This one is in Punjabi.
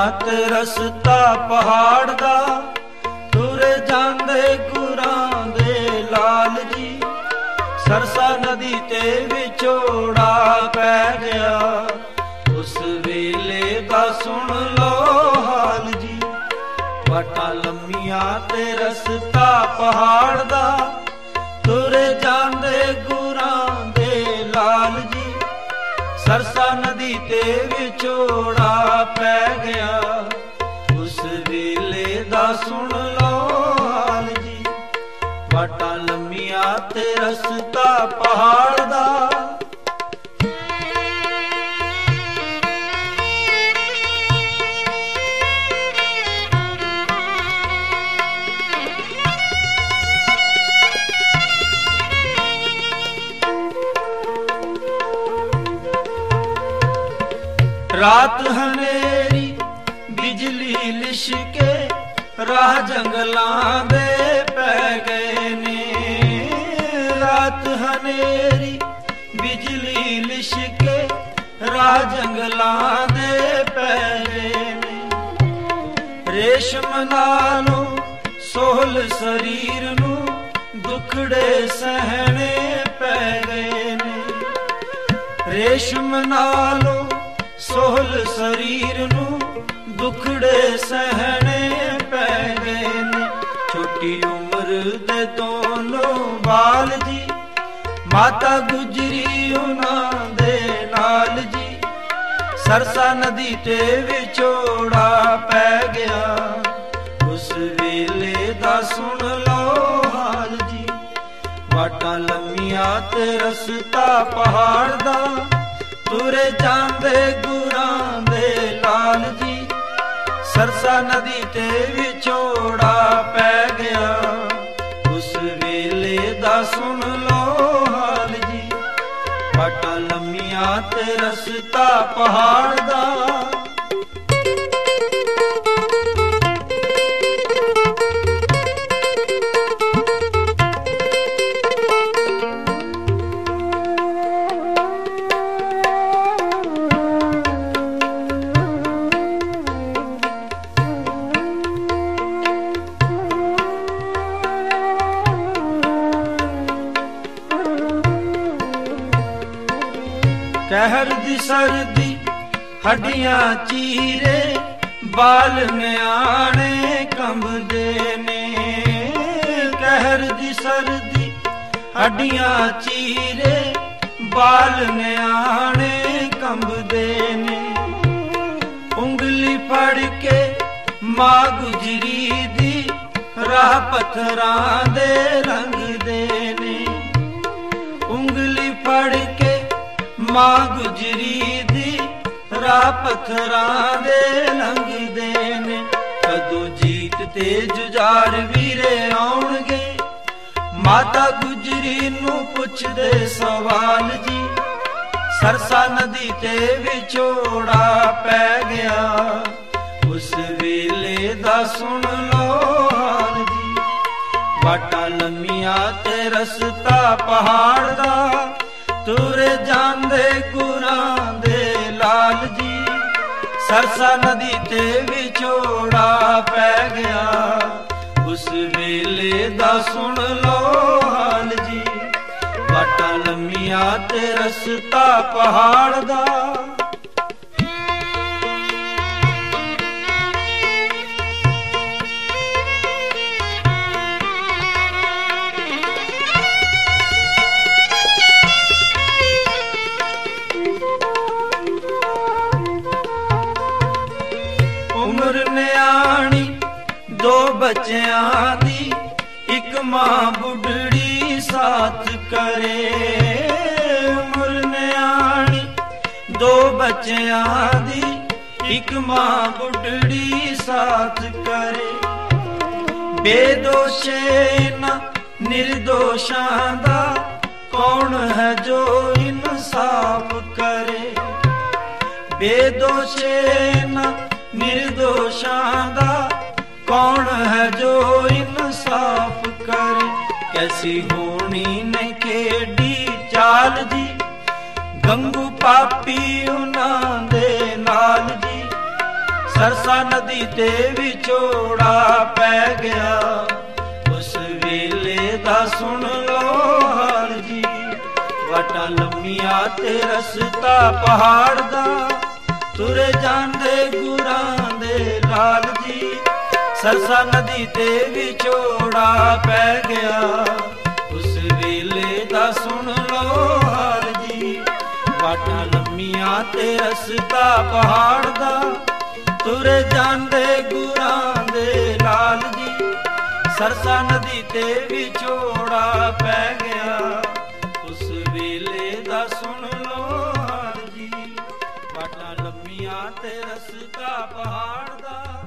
ਤੇ ਰਸਤਾ ਪਹਾੜ ਦਾ, ਤੁਰ ਜਾਂਦੇ ਗੁਰਾਂ ਦੇ ਲਾਲ ਜੀ। ਸਰਸਾ ਨਦੀ ਤੇ ਵਿਛੋੜਾ ਪੈ ਗਿਆ, ਉਸ ਵੇਲੇ ਦਾ ਸੁਣ ਲੋ ਹਾਲ ਜੀ। ਵਾਟਾਂ ਲੰਮੀਆਂ ਤੇ ਰਸਤਾ ਪਹਾੜ ਦਾ, ਤੁਰ ਜਾਂਦੇ ਗੁਰਾਂ ਦੇ ਲਾਲ ਜੀ। ਸਰਸਾ ਨਦੀ ਤੇ ਵਿਛੋੜਾ ਪੈ ਗਿਆ, ਉਸ ਵੇਲੇ ਦਾ ਸੁਣ ਲੋ ਹਾਲ ਜੀ। ਵਾਟਾਂ ਲੰਮੀਆਂ ਤੇ ਰਸਤਾ ਪਹਾੜ ਦਾ। ਰਾਤ ਹਨੇਰੀ ਬਿਜਲੀ ਲਿਸ਼ਕੇ, ਰਾਹ ਜੰਗਲਾਂ ਦੇ ਪੈ ਗਏ ਨੇ। ਰਾਤ ਹਨੇਰੀ ਬਿਜਲੀ ਲਿਸ਼ਕੇ, ਰਾਹ ਜੰਗਲਾਂ ਦੇ ਪੈ ਗਏ ਨੇ। ਰੇਸ਼ਮ ਨਾਲੋਂ ਸੋਹਲ ਸਰੀਰ ਨੂੰ, ਦੁਖੜੇ ਸਹਿਣੇ ਪੈ ਗਏ ਨੇ। ਰੇਸ਼ਮ ਨਾਲੋਂ ਸੋਹਲ ਸਰੀਰ ਨੂੰ, ਦੁਖੜੇ ਸਹਿਣੇ ਪੈ ਗਏ ਨੇ। ਛੋਟੀ ਉਮਰ ਦੇ ਦੋਨੋਂ ਬਾਲ ਜੀ, ਮਾਤਾ ਗੁਜਰੀ ਉਹਨਾਂ ਦੇ ਨਾਲ ਜੀ। ਸਰਸਾ ਨਦੀ ਤੇ ਵਿਛੋੜਾ ਪੈ ਗਿਆ, ਉਸ ਵੇਲੇ ਦਾ ਸੁਣ ਲੋ ਹਾਲ ਜੀ। ਵਾਟਾਂ ਲੰਮੀਆਂ ਤੇ ਰਸਤਾ ਪਹਾੜ ਦਾ, ਤੁਰੇ ਜਾਂਦੇ ਗੁਰਾਂ ਦੇ ਲਾਲ ਜੀ। ਸਰਸਾ ਨਦੀ ਤੇ ਵਿਛੋੜਾ ਪੈ ਗਿਆ, ਉਸ ਵੇਲੇ ਦਾ ਸੁਣ ਲੋ ਹਾਲ ਜੀ। ਵਾਟਾਂ ਲੰਮੀਆਂ ਤੇ ਰਸਤਾ ਪਹਾੜ ਦਾ। ਕਹਿਰ ਦੀ ਸਰਦੀ ਹੱਡੀਆਂ ਚੀਰੇ, ਬਾਲ ਨਿਆਣੇ ਕੰਬਦੇ ਨੇ। ਕਹਿਰ ਦੀ ਸਰਦੀ ਹੱਡੀਆਂ ਚੀਰੇ, ਬਾਲ ਨਿਆਣੇ ਕੰਬਦੇ ਨੇ। ਉਂਗਲੀ ਫੜ ਕੇ ਮਾਂ ਗੁਜਰੀ ਦੀ, ਰਾਹ ਪੱਥਰਾਂ ਦੇ ਰੰਗਦੇ ਨੇ। ਉਂਗਲੀ ਫੜ ਕੇ ਮਾਂ ਗੁਜਰੀ ਦੀ, ਰਾਹ ਪੱਥਰਾਂ ਦੇ ਲੰਘਦੇ ਨੇ। ਕਦੋਂ ਜੀਤ ਤੇ ਜੁਝਾਰ ਵੀਰੇ ਆਉਣਗੇ, ਮਾਤਾ ਗੁਜਰੀ ਨੂੰ ਪੁੱਛਦੇ ਸਵਾਲ ਜੀ। ਸਰਸਾ ਨਦੀ ਤੇ ਵਿਛੋੜਾ ਪੈ ਗਿਆ, ਉਸ ਵੇਲੇ ਦਾ ਸੁਣ ਲੋ ਹਾਲ ਜੀ। ਵਾਟਾਂ ਲੰਮੀਆਂ ਤੇ ਰਸਤਾ ਪਹਾੜ ਦਾ, ਤੁਰ ਜਾਂਦੇ ਗੁਰਾਂ ਦੇ ਲਾਲ ਜੀ। ਸਰਸਾ ਨਦੀ ਤੇ ਵਿਛੋੜਾ ਪੈ ਗਿਆ, ਉਸ ਵੇਲੇ ਦਾ ਸੁਣ ਲੋ ਹਾਲ ਜੀ। ਵਾਟਾਂ ਲੰਮੀਆਂ ਤੇ ਰਸਤਾ ਪਹਾੜ ਦਾ। ਉਮਰ ਨਿਆਣੀ ਦੋ ਬੱਚਿਆਂ ਦੀ, ਇੱਕ ਮਾਂ ਬੁੱਢੜੀ ਸਾਥ ਕਰੇ। ਉਮਰ ਨਿਆਣੀ ਦੋ ਬੱਚਿਆਂ ਦੀ, ਇੱਕ ਮਾਂ ਬੁੱਢੜੀ ਸਾਥ ਕਰੇ। ਬੇਦੋਸ਼ੇ ਨਾ ਨਿਰਦੋਸ਼ਾਂ ਦਾ, ਕੌਣ ਹੈ ਜੋ ਇਨਸਾਫ ਕਰੇ। ਬੇਦੋਸ਼ੇ ਨਾ ਨਿਰਦੋਸ਼ਾਂ ਦਾ, ਕੌਣ ਹੈ ਜੋ ਇਨਸਾਫ ਕਰੇ। ਕੈਸੀ ਹੋਣੀ ਨੇ ਖੇਡੀ ਚਾਲ ਜੀ, ਗੰਗੂ ਪਾਪੀ ਉਹਨਾਂ ਦੇ ਨਾਲ ਜੀ। ਸਰਸਾ ਨਦੀ ਤੇ ਵਿਛੋੜਾ ਪੈ ਗਿਆ, ਉਸ ਵੇਲੇ ਦਾ ਸੁਣ ਲੋ ਹਾਲ ਜੀ। ਵਾਟਾਂ ਲੰਮੀਆਂ ਤੇ ਰਸਤਾ ਪਹਾੜ ਦਾ, ਤੁਰੇ ਜਾਂਦੇ ਗੁਰਾਂ ਦੇ ਲਾਲ ਜੀ। ਸਰਸਾ ਨਦੀ ਤੇ ਵਿਛੋੜਾ ਪੈ ਗਿਆ, ਉਸ ਵੇਲੇ ਦਾ ਸੁਣ ਲੋ ਹਾਲ ਜੀ। ਵਾਟਾਂ ਲੰਮੀਆਂ ਤੇ ਰਸਤਾ ਪਹਾੜ ਦਾ, ਤੁਰੇ ਜਾਂਦੇ ਗੁਰਾਂ ਦੇ ਲਾਲ ਜੀ। ਸਰਸਾ ਨਦੀ ਤੇ ਵਿਛੋੜਾ ਪੈ ਗਿਆ, ਉਸ ਵੇਲੇ ਦਾ ਸੁਣ ਲੋ ਹਾਲ ਜੀ। ਵਾਟਾਂ ਲੰਮੀਆਂ ਤੇ ਰਸਤਾ ਪਹਾੜ ਦਾ,